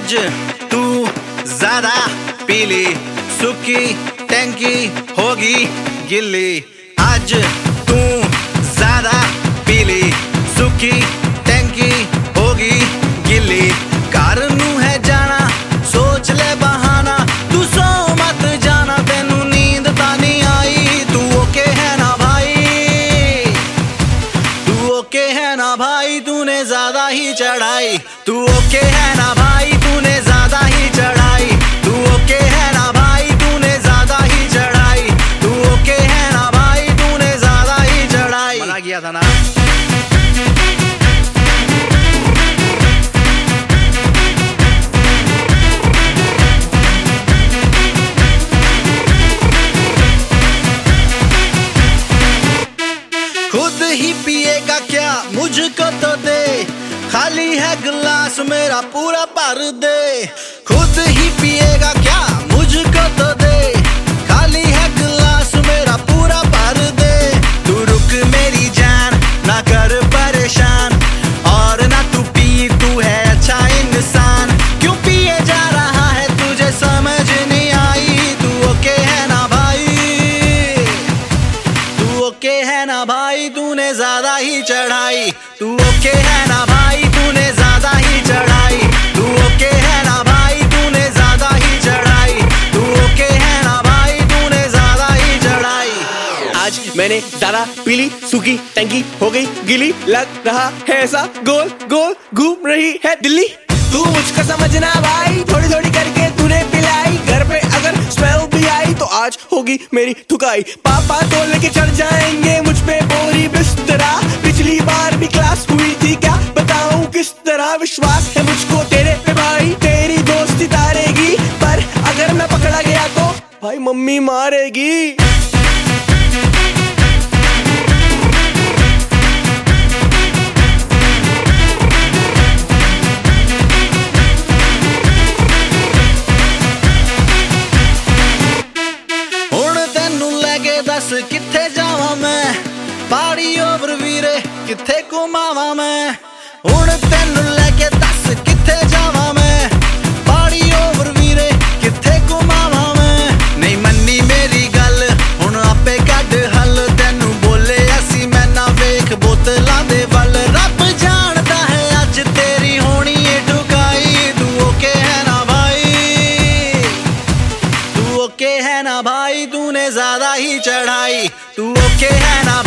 आज तू ज्यादा पीली, सूखी टैंकी होगी गिल्ली। आज तू ज्यादा पीली, सूखी टैंकी होगी गिल्ली। घर नू है जाना, सोच ले बहाना, तू सो मत जाना, तेनू नींद तानी आई। तू ओके है ना भाई, तू ओके है ना भाई, तूने ज्यादा ही चढ़ाई। तू ओके है ना भाई, तूने ज्यादा ही चढ़ाई। तू ओके है ना भाई, तूने ज्यादा ही चढ़ाई। तू ओके है ना भाई, तूने ज्यादा ही चढ़ाई। मना किया था ना। खुद ही पिएगा क्या, मुझको तो दे, खाली है गिलास मेरा पूरा भर दे। खुद ही पिएगा क्या, मुझको तो दे, खाली है गिलास मेरा पूरा भर दे। तू रुक मेरी जान, ना कर परेशान, और ना तू पी, तू है अच्छा इंसान। क्यों पिए जा रहा है, तुझे समझ नहीं आई। तू ओके है ना भाई, तू ओके है ना भाई, तूने ज्यादा ही चढ़ाई। तू ओके है ना भाई, तूने ज्यादा ही चढ़ाई। तू ओके है ना भाई, तूने ज्यादा ही चढ़ाई। तू ओके है ना भाई, तूने ज्यादा ही चढ़ाई। आज मैंने ज्यादा पीली, सूखी टैंकी हो गई गिली। लग रहा है ऐसा गोल गोल घूम रही है दिल्ली। तू मुझको समझना भाई, थोड़ी थोड़ी करके तूने पिलाई। घर पे अगर स्मेल भी आई तो आज होगी मेरी ठुकाई। पापा तो लेके चढ़ जाएंगे मुझ पे बोरी बिस्तरा। पिछली बार भी क्लास हुई थी, क्या बताऊं किस तरह। विश्वास है मुझको तेरे पे भाई, तेरी दोस्ती तारेगी। पर अगर मैं पकड़ा गया तो भाई मम्मी मारेगी। दस किथे जावा मैं, पाड़ी ओवर वीरे किथे घुमावा मैं। हुण तेनू लेके दस किथे जावा मैं, पाड़ी ओवर वीरे किथे घुमावा मैं। नहीं मन्नी मेरी गल, हुण आपे कड हल, तेनू बोले असी मैं ना वेख बोतलां दे वल। रब जानदा है अज तेरी होनी है ठुकाई। तू ओके है ना भाई, तू ओके है ना भाई, तूने ज्यादा ही चढ़ाई। तू ओके है ना